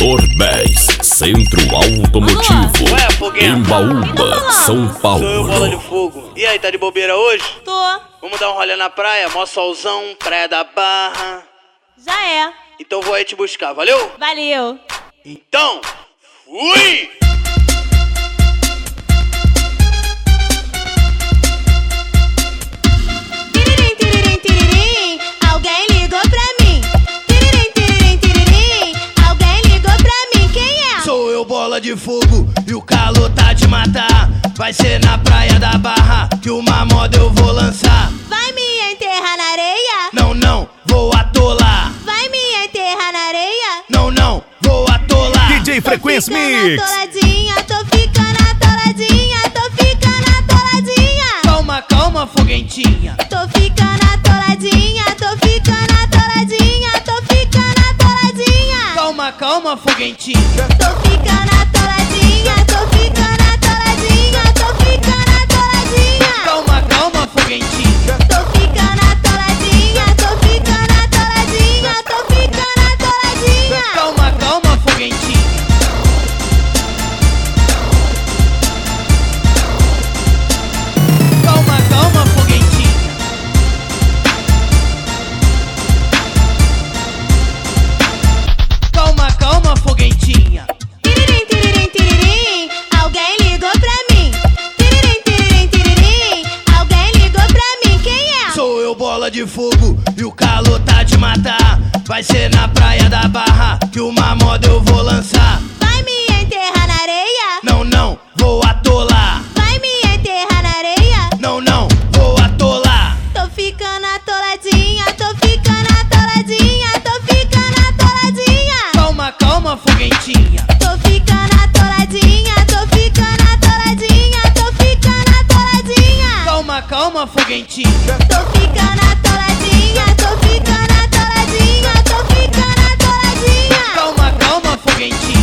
Morbés, Centro Automotivo, Ué, foguinha. Embaúba, São Paulo. Sou eu, Bola de Fogo. E aí, tá de bobeira hoje? Tô, Vamos dar um rolê na praia? Mó solzão, Praia da Barra. já é. Então vou aí te buscar, valeu? Valeu. Então, fui! Tiririm, tiririm, tiririm, alguém ligou pra mim. Tiririm, tiririm, tiririm, alguém ligou pra mim. Quem é? Sou eu, Bola de Fogo, e o calor tá de matar. Vai ser na Praia da Barra que uma moda eu vou lançar. Vai me enterrar na areia? Não, não, vou atolar. Vai me enterrar na areia? Não, não, vou atolar. DJ Frequência Mix. Atoladinha, tô ficando atoladinha, tô ficando atoladinha. Calma, calma, foguentinha. Tô ficando atoladinha, tô ficando atoladinha, tô ficando atoladinha. Calma, calma, foguentinha. Tô ficando atoladinha, tô ficando atoladinha, tô ficando atoladinha. Calma, calma, foguentinha. Tô ficando atoladinha, tô ficando atoladinha, tô ficando atoladinha. Calma, calma, foguentinha. Calma, calma, foguentinha. Calma, calma, foguentinha. Tiririm, tiririm, tiririm, alguém ligou pra mim. Tiririm, tiririm, tiririm, alguém ligou pra mim. Quem é? Sou eu, Bola de Fogo, e o calor tá de matar. Vai ser na Praia da Barra que uma moda eu vou lançar. Vai me enterrar na areia? Não, não, vou atolar. Vai me enterrar na areia? Não, não, vou atolar. Tô ficando atoladinha, tô ficando atoladinha, tô ficando atoladinha. Calma, calma, foguentinha. Tô ficando atoladinha, tô ficando atoladinha, tô ficando atoladinha. Calma, calma, foguentinha. Tô ficando atoladinha, tô ficando atoladinha, tô ficando atoladinha. Calma, calma, foguentinha.